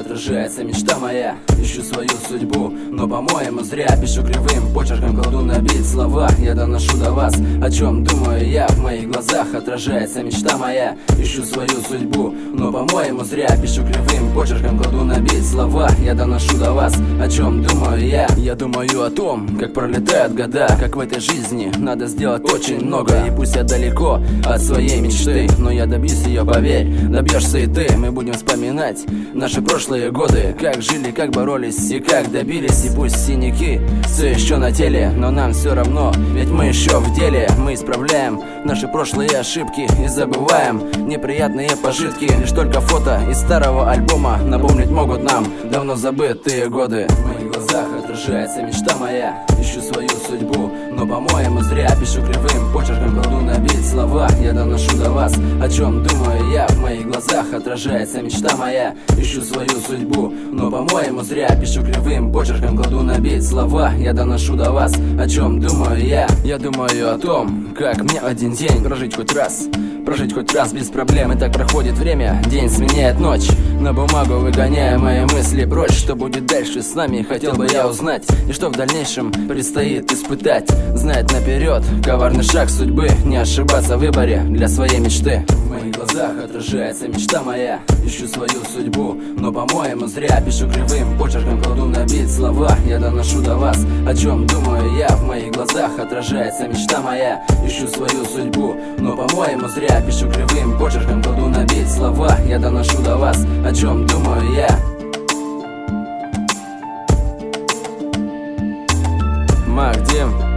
отражается мечта моя. Ищу свою судьбу, но по-моему зря. Пишу кривым почерком, кладу набить слова. Я доношу до вас, о чем думаю я. В моих глазах отражается мечта моя. Ищу свою судьбу, но по-моему зря. Пишу кривым почерком, кладу набить слова. Я доношу до вас, о чем думаю я. Я думаю о том, как пролетают года, как в этой жизни надо сделать очень много. И пусть я далеко от своей мечты, но я добьюсь ее, поверь, добьешься и ты. Мы будем вспоминать наши прошлые годы, как жили, как боролись и как добились. И пусть синяки все еще на теле, но нам все равно, ведь мы еще в деле. Мы исправляем наши прошлые ошибки и забываем неприятные пожитки. Лишь только фото из старого альбома напомнить могут нам давно забытые годы. В моих глазах отражается мечта моя. Ищу свою судьбу, но по-моему зря. Пишу кривым почерком, кладу набить слова. Я доношу до вас, о чем думаю я. В моих глазах отражается мечта моя. Ищу свою судьбу, но по-моему зря. Пишу кривым почерком, кладу набить слова. Я доношу до вас, о чем думаю я. Я думаю о том, как мне один день прожить хоть раз. Прожить хоть раз без проблем, и так проходит время. День сменяет ночь, на бумагу выгоняя мои мысли прочь. Что будет дальше с нами, хотел бы я узнать. И что в дальнейшем предстоит испытать. Знать наперед, коварный шаг судьбы. Не ошибаться в выборе для своей мечты. В моих глазах отражается мечта моя. Ищу свою судьбу, но по-моему зря. Пишу кривым почерком, кладу набить слова. Я доношу до вас, о чем думаю я. В моих глазах отражается мечта моя. Ищу свою судьбу, но по-моему зря. Пишу кривым почерком, кладу набить слова. Я доношу до вас, о чем думаю я. Мак Дим.